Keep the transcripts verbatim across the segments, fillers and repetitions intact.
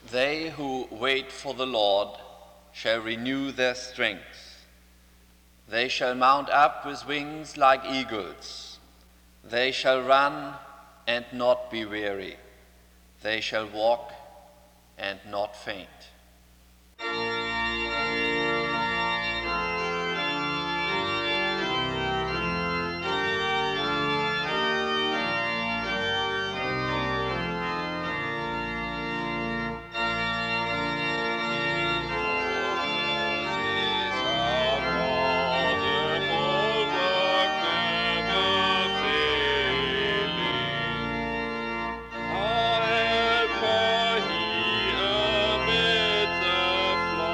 They who wait for the Lord shall renew their strength. They shall mount up with wings like eagles. They shall run and not be weary. They shall walk and not faint. Our helper, he amid the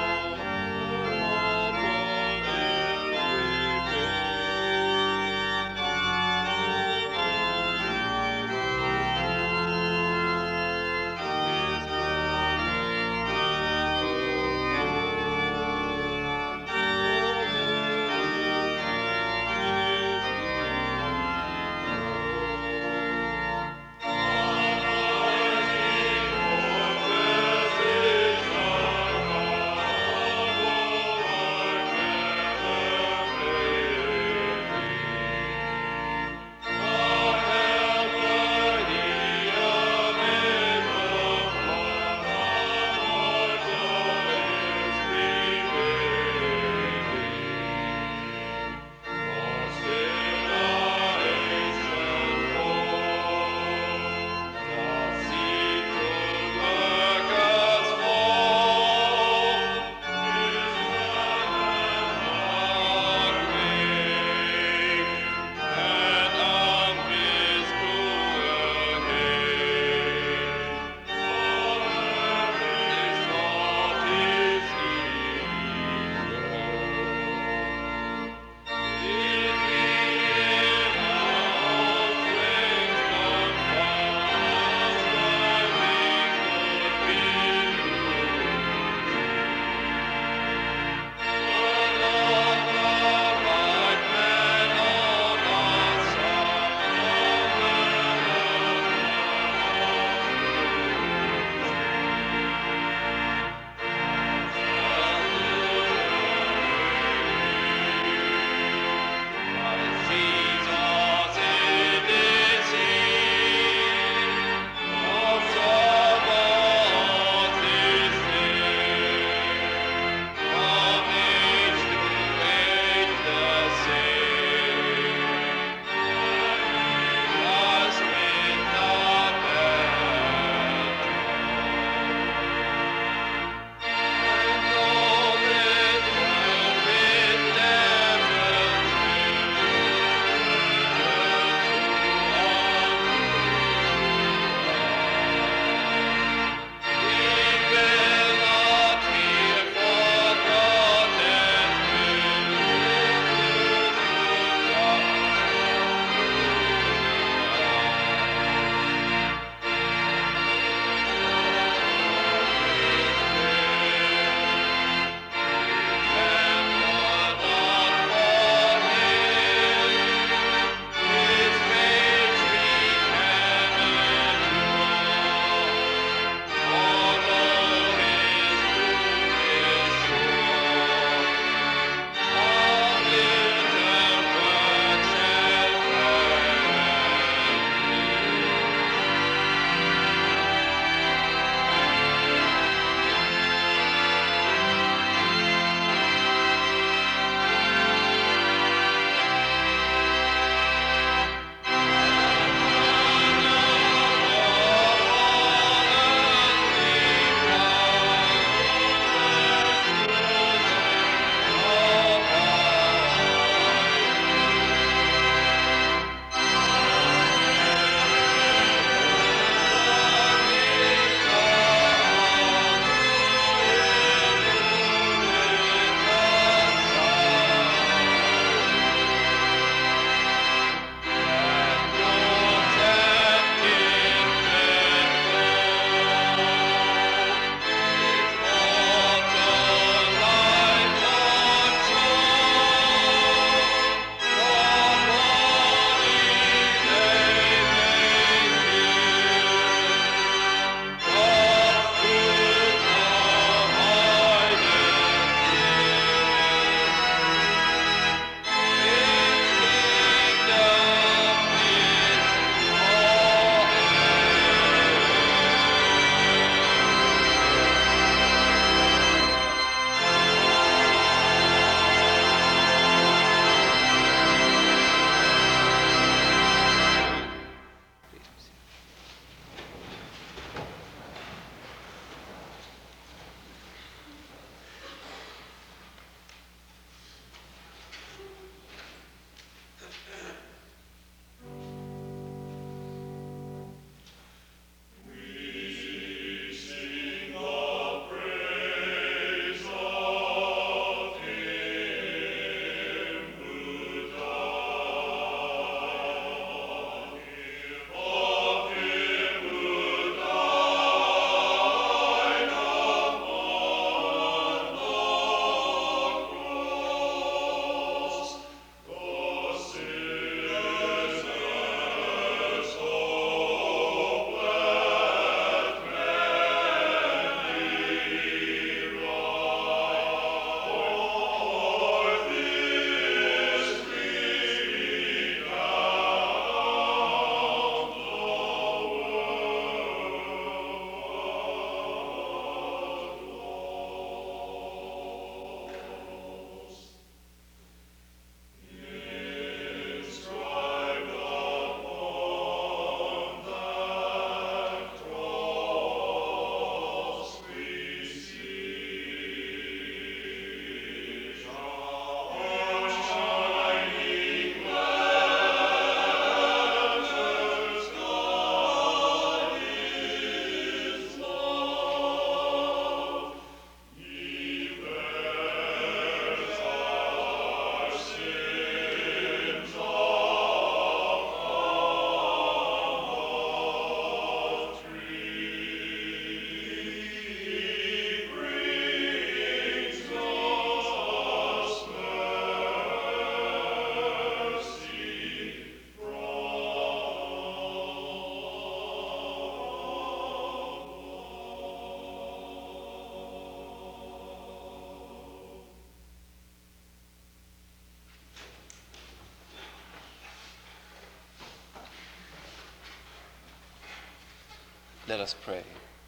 Let us pray.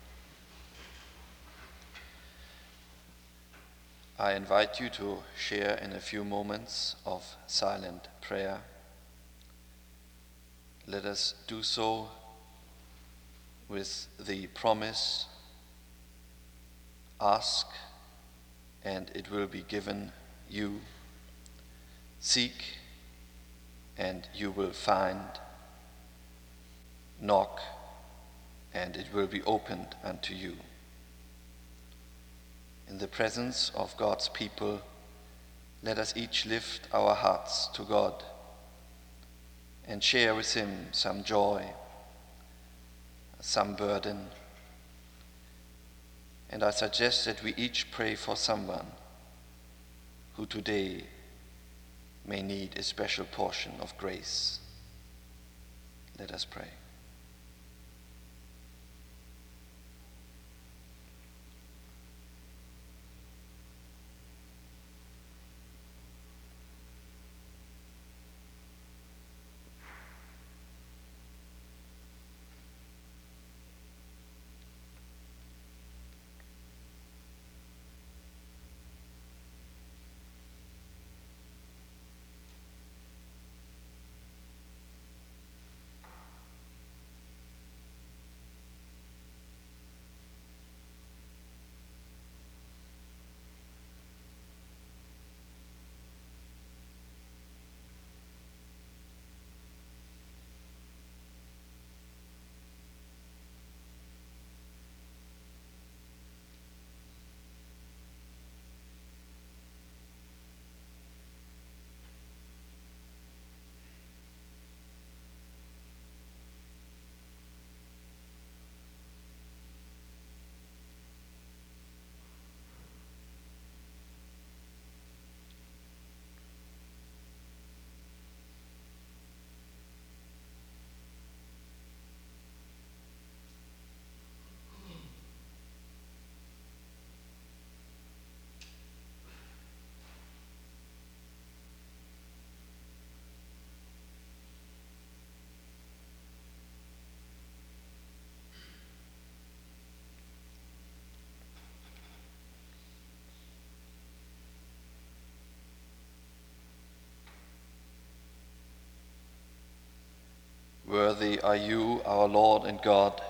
I invite you to share in a few moments of silent prayer. Let us do so with the promise, ask and it will be given you. Seek and you will find. Knock and it will be opened unto you. In the presence of God's people, let us each lift our hearts to God and share with Him some joy, some burden. And I suggest that we each pray for someone who today may need a special portion of grace. Let us pray. Worthy are you, our Lord and God,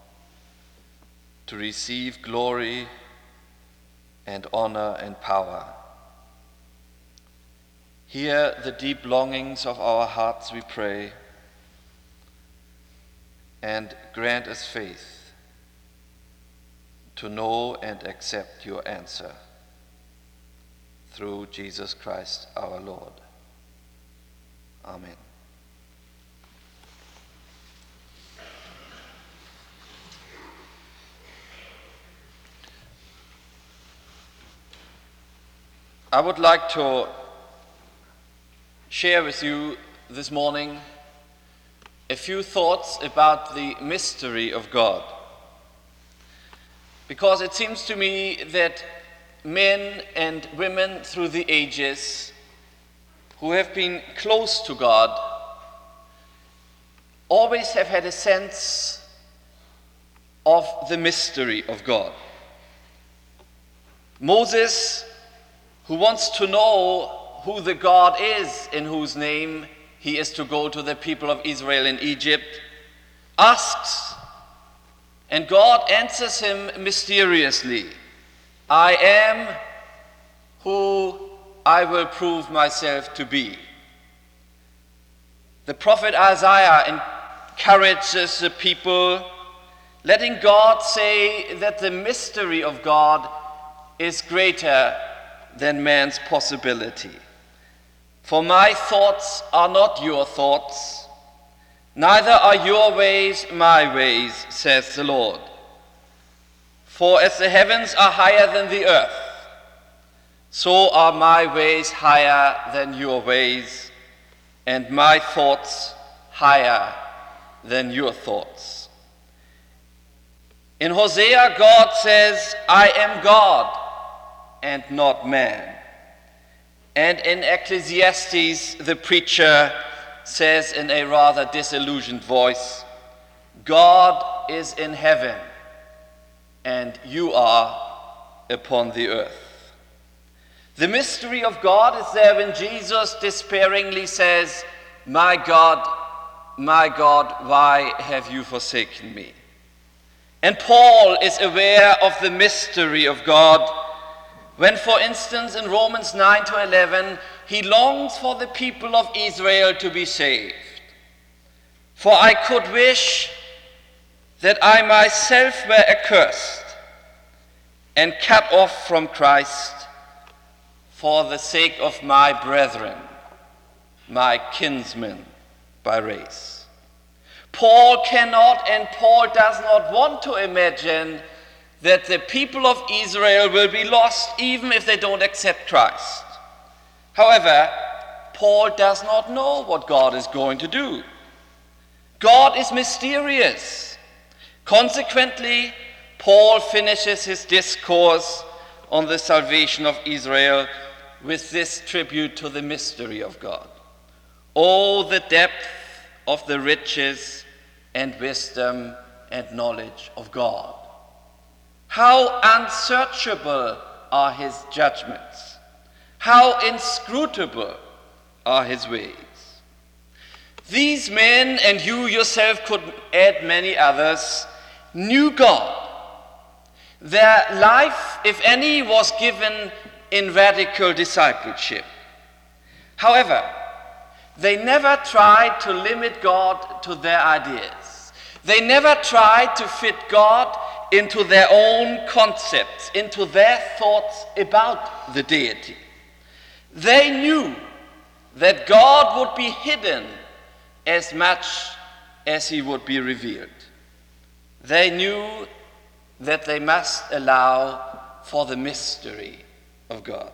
to receive glory and honor and power. Hear the deep longings of our hearts, we pray, and grant us faith to know and accept your answer. Through Jesus Christ our Lord. Amen. I would like to share with you this morning a few thoughts about the mystery of God. Because it seems to me that men and women through the ages who have been close to God always have had a sense of the mystery of God. Moses, who wants to know who the God is in whose name he is to go to the people of Israel in Egypt, asks, and God answers him mysteriously, I am who I will prove myself to be. The prophet Isaiah encourages the people, letting God say that the mystery of God is greater than man's possibility. For my thoughts are not your thoughts, neither are your ways my ways, says the Lord. For as the heavens are higher than the earth, so are my ways higher than your ways, and my thoughts higher than your thoughts. In Hosea, God says, I am God and not man. And in Ecclesiastes, the preacher says in a rather disillusioned voice, God is in heaven, and you are upon the earth. The mystery of God is there when Jesus despairingly says, "My God, my God, why have you forsaken me?" And Paul is aware of the mystery of God when, for instance, in Romans nine to eleven, he longs for the people of Israel to be saved. "For I could wish that I myself were accursed and cut off from Christ for the sake of my brethren, my kinsmen by race." Paul cannot and Paul does not want to imagine that the people of Israel will be lost even if they don't accept Christ. However, Paul does not know what God is going to do. God is mysterious. Consequently, Paul finishes his discourse on the salvation of Israel with this tribute to the mystery of God. "Oh, the depth of the riches and wisdom and knowledge of God. How unsearchable are his judgments. How inscrutable are his ways." These men, and you yourself could add many others, knew God. Their life, if any, was given in radical discipleship. However, they never tried to limit God to their ideas. They never tried to fit God into their own concepts, into their thoughts about the deity. They knew that God would be hidden as much as he would be revealed. They knew that they must allow for the mystery of God.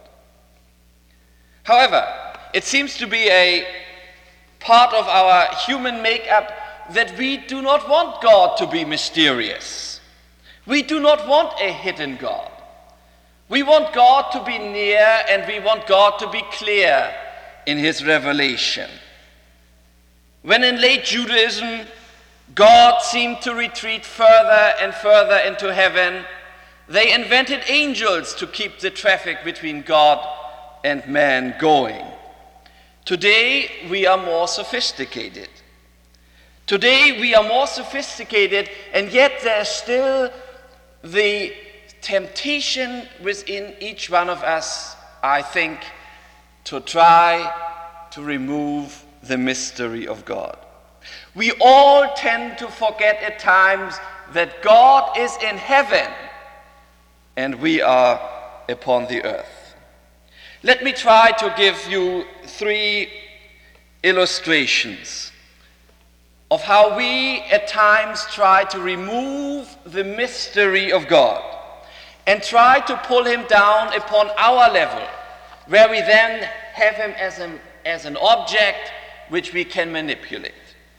However, it seems to be a part of our human makeup that we do not want God to be mysterious. We do not want a hidden God. We want God to be near, and we want God to be clear in his revelation. When in late Judaism, God seemed to retreat further and further into heaven, they invented angels to keep the traffic between God and man going. Today, we are more sophisticated. Today, we are more sophisticated, and yet there's still the temptation within each one of us, I think, to try to remove the mystery of God. We all tend to forget at times that God is in heaven and we are upon the earth. Let me try to give you three illustrations of how we at times try to remove the mystery of God and try to pull him down upon our level, where we then have him as an, as an object which we can manipulate.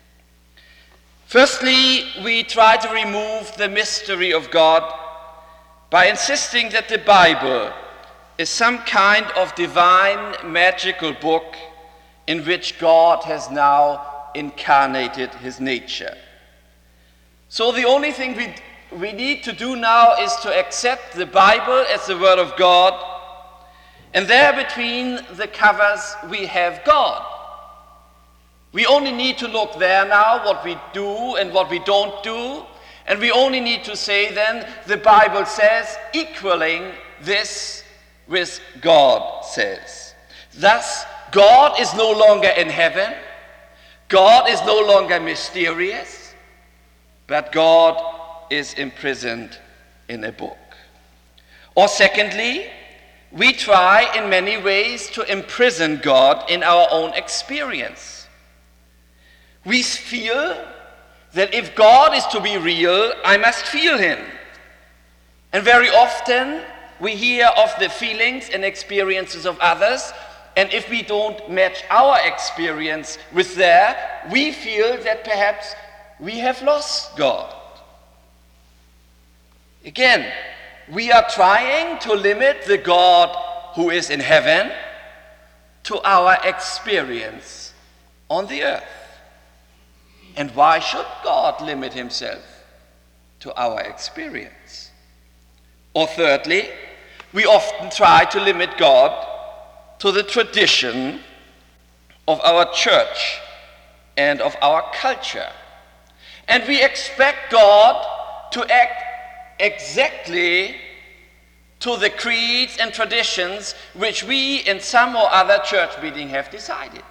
Firstly, we try to remove the mystery of God by insisting that the Bible is some kind of divine magical book in which God has now incarnated his nature. So the only thing we, we need to do now is to accept the Bible as the Word of God, and there between the covers we have God. We only need to look there now, what we do and what we don't do, and we only need to say then, the Bible says, equaling this with God says. Thus, God is no longer in heaven, God is no longer mysterious, but God is imprisoned in a book. Or secondly, we try in many ways to imprison God in our own experience. We feel that if God is to be real, I must feel him. And very often we hear of the feelings and experiences of others, and if we don't match our experience with theirs, we feel that perhaps we have lost God. Again, we are trying to limit the God who is in heaven to our experience on the earth. And why should God limit himself to our experience. Or thirdly, we often try to limit God to the tradition of our church and of our culture. And we expect God to act exactly to the creeds and traditions which we in some or other church meeting have decided.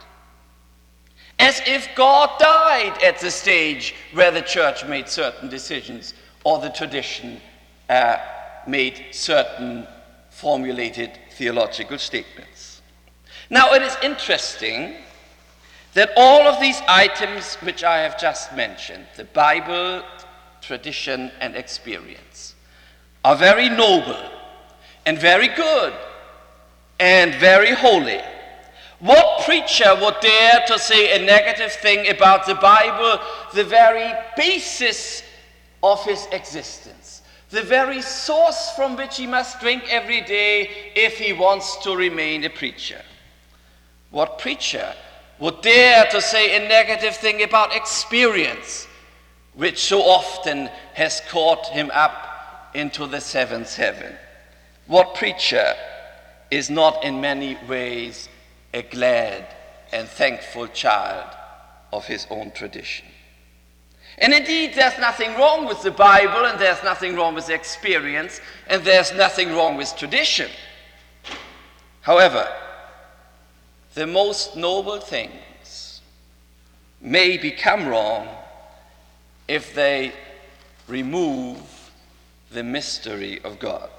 As if God died at the stage where the church made certain decisions or the tradition uh, made certain formulated theological statements. Now it is interesting that all of these items which I have just mentioned, the Bible, tradition, and experience, are very noble and very good and very holy. What preacher would dare to say a negative thing about the Bible, the very basis of his existence, the very source from which he must drink every day if he wants to remain a preacher? What preacher would dare to say a negative thing about experience, which so often has caught him up into the seventh heaven? What preacher is not in many ways a glad and thankful child of his own tradition? And indeed, there's nothing wrong with the Bible, and there's nothing wrong with experience, and there's nothing wrong with tradition. However, the most noble things may become wrong if they remove the mystery of God.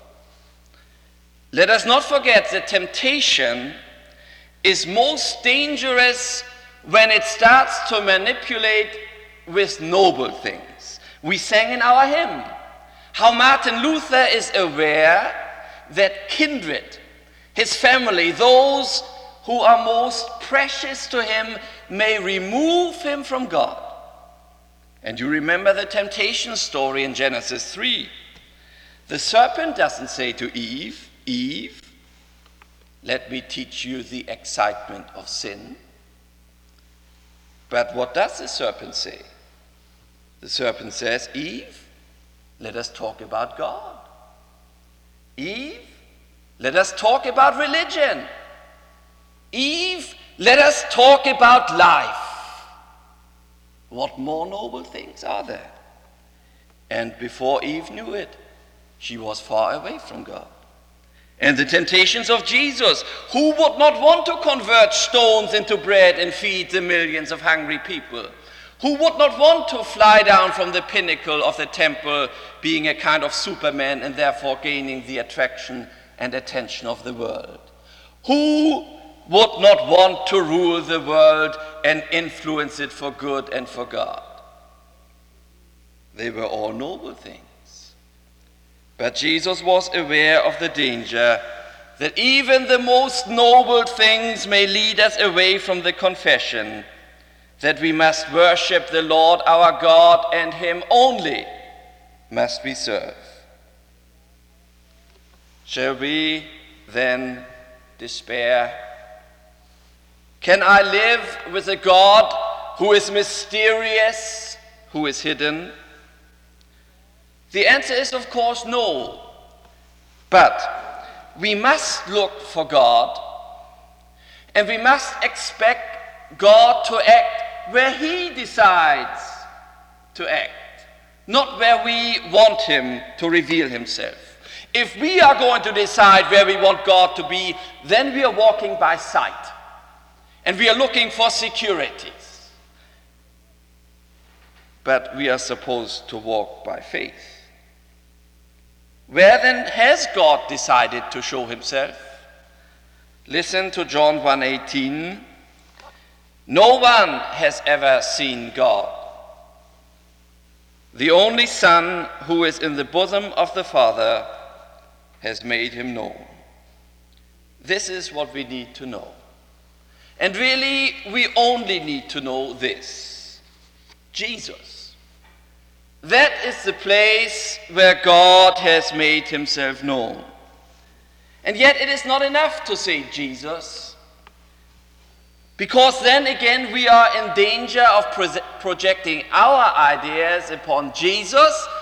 Let us not forget that temptation is most dangerous when it starts to manipulate with noble things. We sang in our hymn how Martin Luther is aware that kindred, his family, those who are most precious to him, may remove him from God. And you remember the temptation story in Genesis three. The serpent doesn't say to Eve, Eve, let me teach you the excitement of sin. But what does the serpent say? The serpent says, Eve, let us talk about God. Eve, let us talk about religion. Eve, let us talk about life. What more noble things are there? And before Eve knew it, she was far away from God. And the temptations of Jesus, who would not want to convert stones into bread and feed the millions of hungry people? Who would not want to fly down from the pinnacle of the temple, being a kind of Superman and therefore gaining the attraction and attention of the world? Who would not want to rule the world and influence it for good and for God? They were all noble things. But Jesus was aware of the danger that even the most noble things may lead us away from the confession that we must worship the Lord our God, and him only must we serve. Shall we then despair? Can I live with a God who is mysterious, who is hidden? The answer is, of course, no. But we must look for God, and we must expect God to act where he decides to act, not where we want him to reveal himself. If we are going to decide where we want God to be, then we are walking by sight, and we are looking for securities. But we are supposed to walk by faith. Where then has God decided to show himself? Listen to John one eighteen. No one has ever seen God. The only Son who is in the bosom of the Father has made him known. This is what we need to know. And really, we only need to know this: Jesus. That is the place where God has made himself known. And yet it is not enough to say Jesus, because then again we are in danger of pro- projecting our ideas upon Jesus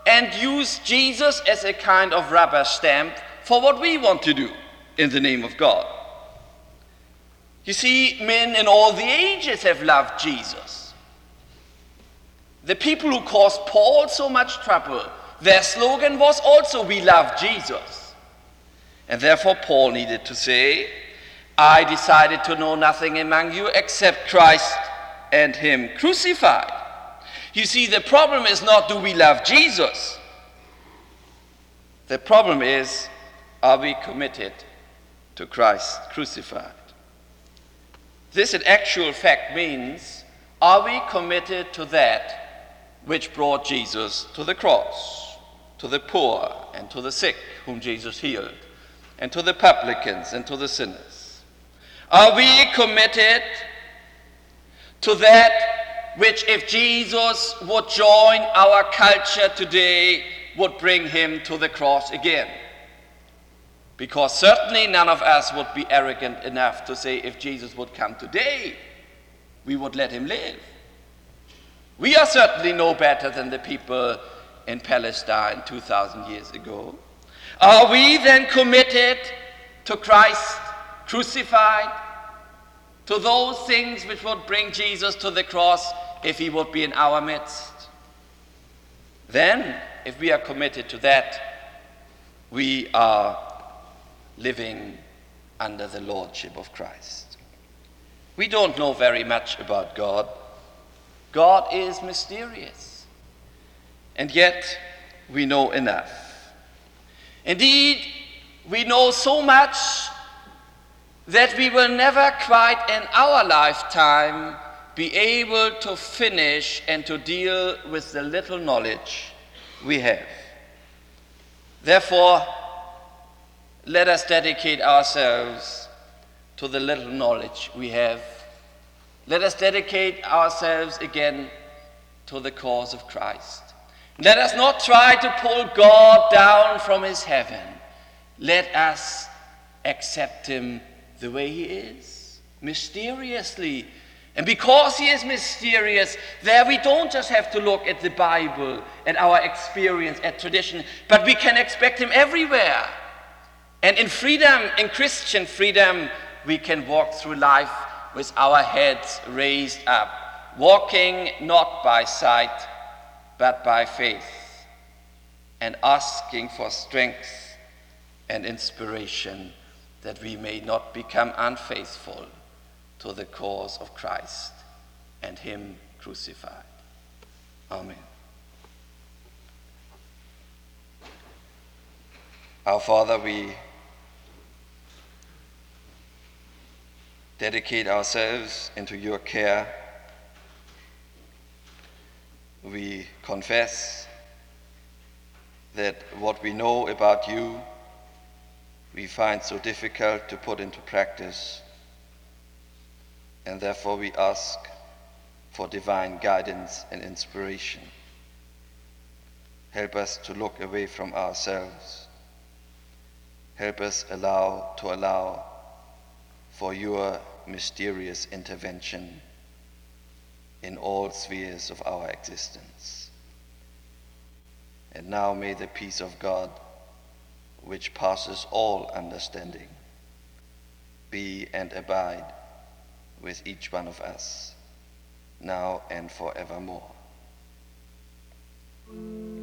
and use Jesus as a kind of rubber stamp for what we want to do in the name of God. You see, men in all the ages have loved Jesus. The people who caused Paul so much trouble, their slogan was also, "We love Jesus." And therefore Paul needed to say, "I decided to know nothing among you except Christ and him crucified." You see, the problem is not, do we love Jesus? The problem is, are we committed to Christ crucified? This in actual fact means, are we committed to that which brought Jesus to the cross, to the poor and to the sick whom Jesus healed, and to the publicans and to the sinners? Are we committed to that which, if Jesus would join our culture today, would bring him to the cross again? Because certainly none of us would be arrogant enough to say, if Jesus would come today, we would let him live. We are certainly no better than the people in Palestine two thousand years ago. Are we then committed to Christ crucified, to those things which would bring Jesus to the cross if he would be in our midst? Then, if we are committed to that, we are living under the lordship of Christ. We don't know very much about God. God is mysterious. And yet, we know enough. Indeed, we know so much that we will never quite in our lifetime be able to finish and to deal with the little knowledge we have. Therefore, let us dedicate ourselves to the little knowledge we have. Let us dedicate ourselves again to the cause of Christ. Let us not try to pull God down from his heaven. Let us accept him the way he is, mysteriously. And because he is mysterious, there we don't just have to look at the Bible, at our experience, at tradition, but we can expect him everywhere. And in freedom, in Christian freedom, we can walk through life with our heads raised up, walking not by sight, but by faith, and asking for strength and inspiration that we may not become unfaithful to the cause of Christ and him crucified. Amen. Our Father, we dedicate ourselves into your care. We confess that what we know about you, we find so difficult to put into practice, and therefore we ask for divine guidance and inspiration. Help us to look away from ourselves. Help us allow to allow for your mysterious intervention in all spheres of our existence. And now may the peace of God, which passes all understanding, be and abide with each one of us, now and forevermore.